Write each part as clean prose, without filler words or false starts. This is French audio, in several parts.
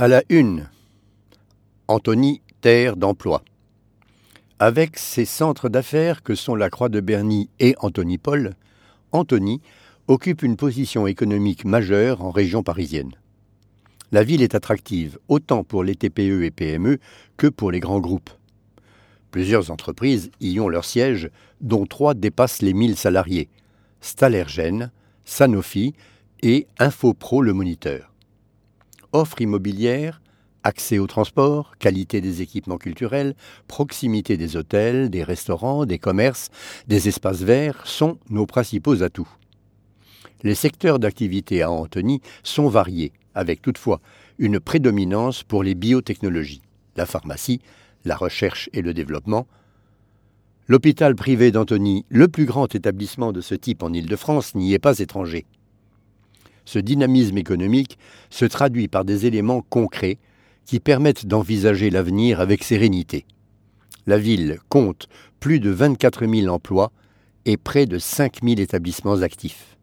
À la une, Antony, terre d'emploi. Avec ses centres d'affaires que sont la Croix de Berny et Antony-Paul, Antony occupe une position économique majeure en région parisienne. La ville est attractive autant pour les TPE et PME que pour les grands groupes. Plusieurs entreprises y ont leur siège, dont 3 dépassent les 1000 salariés, Stalergen, Sanofi et Infopro Le Moniteur. Offre immobilière, accès au transport, qualité des équipements culturels, proximité des hôtels, des restaurants, des commerces, des espaces verts sont nos principaux atouts. Les secteurs d'activité à Antony sont variés, avec toutefois une prédominance pour les biotechnologies, la pharmacie, la recherche et le développement. L'hôpital privé d'Antony, le plus grand établissement de ce type en Île-de-France, n'y est pas étranger. Ce dynamisme économique se traduit par des éléments concrets qui permettent d'envisager l'avenir avec sérénité. La ville compte plus de 24 000 emplois et près de 5 000 établissements actifs.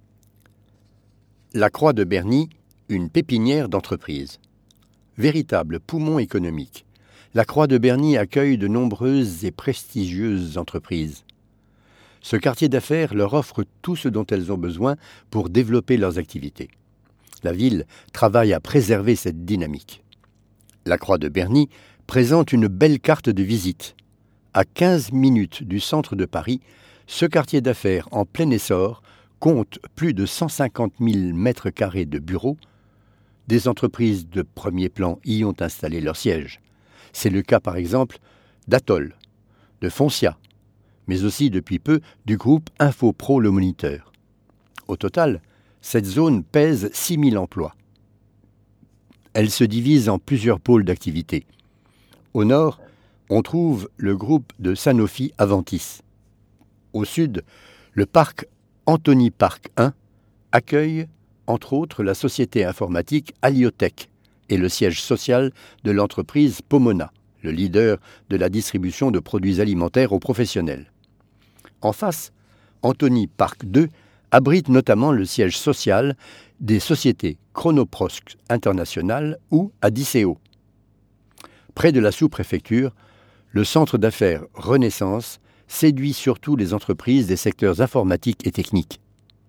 La Croix de Berny, une pépinière d'entreprises. Véritable poumon économique, la Croix de Berny accueille de nombreuses et prestigieuses entreprises. Ce quartier d'affaires leur offre tout ce dont elles ont besoin pour développer leurs activités. La ville travaille à préserver cette dynamique. La Croix de Berny présente une belle carte de visite. À 15 minutes du centre de Paris, ce quartier d'affaires en plein essor compte plus de 150 000 mètres carrés de bureaux. Des entreprises de premier plan y ont installé leur siège. C'est le cas par exemple d'Atoll, de Foncia, mais aussi depuis peu du groupe Infopro Le Moniteur. Au total, cette zone pèse 6 000 emplois. Elle se divise en plusieurs pôles d'activité. Au nord, on trouve le groupe de Sanofi Aventis. Au sud, le parc Antony Parc 1 accueille, entre autres, la société informatique Aliotech et le siège social de l'entreprise Pomona, le leader de la distribution de produits alimentaires aux professionnels. En face, Antony Parc 2 abrite notamment le siège social des sociétés Chronoprosk International ou Adiceo. Près de la sous-préfecture, le centre d'affaires Renaissance séduit surtout les entreprises des secteurs informatiques et techniques.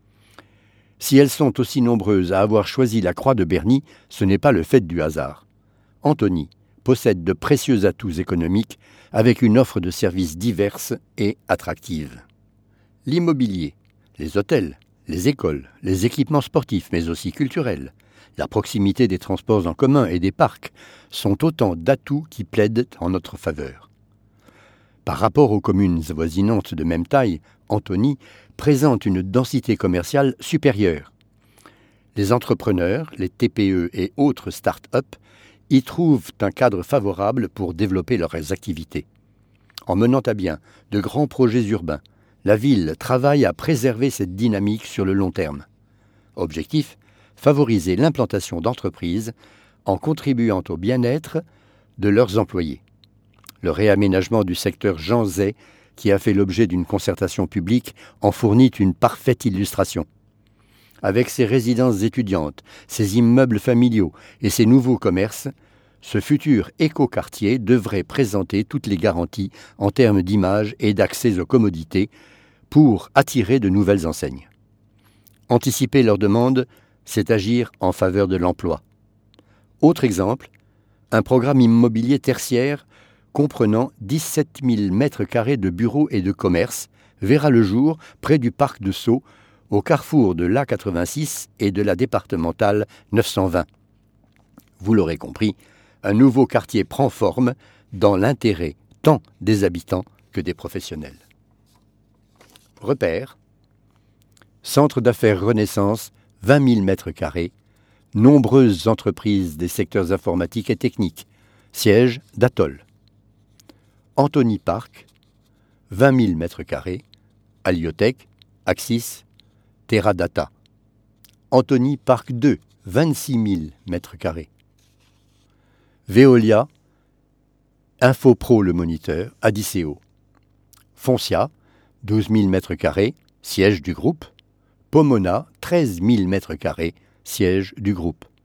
Si elles sont aussi nombreuses à avoir choisi la Croix de Berny, ce n'est pas le fait du hasard. Antony possède de précieux atouts économiques avec une offre de services diverses et attractives. L'immobilier, les hôtels, les écoles, les équipements sportifs mais aussi culturels, la proximité des transports en commun et des parcs sont autant d'atouts qui plaident en notre faveur. Par rapport aux communes avoisinantes de même taille, Antony présente une densité commerciale supérieure. Les entrepreneurs, les TPE et autres start-up y trouvent un cadre favorable pour développer leurs activités. En menant à bien de grands projets urbains, la ville travaille à préserver cette dynamique sur le long terme. Objectif, favoriser l'implantation d'entreprises en contribuant au bien-être de leurs employés. Le réaménagement du secteur Jean Zay, qui a fait l'objet d'une concertation publique, en fournit une parfaite illustration. Avec ses résidences étudiantes, ses immeubles familiaux et ses nouveaux commerces, ce futur écoquartier devrait présenter toutes les garanties en termes d'image et d'accès aux commodités pour attirer de nouvelles enseignes. Anticiper leurs demandes, c'est agir en faveur de l'emploi. Autre exemple, un programme immobilier tertiaire comprenant 17 000 mètres carrés de bureaux et de commerces verra le jour près du parc de Sceaux, au carrefour de l'A86 et de la départementale 920. Vous l'aurez compris, un nouveau quartier prend forme dans l'intérêt tant des habitants que des professionnels. Repère. Centre d'affaires Renaissance, 20 000 mètres carrés, nombreuses entreprises des secteurs informatiques et techniques, siège d'Atoll. Antony Parc, 20 000 mètres carrés, Aliotech, Axis, Teradata. Antony Parc 2, 26 000 mètres carrés. Veolia, Infopro Le Moniteur, Adiceo. Foncia, 12 000 mètres carrés, siège du groupe. Pomona, 13 000 mètres carrés, siège du groupe.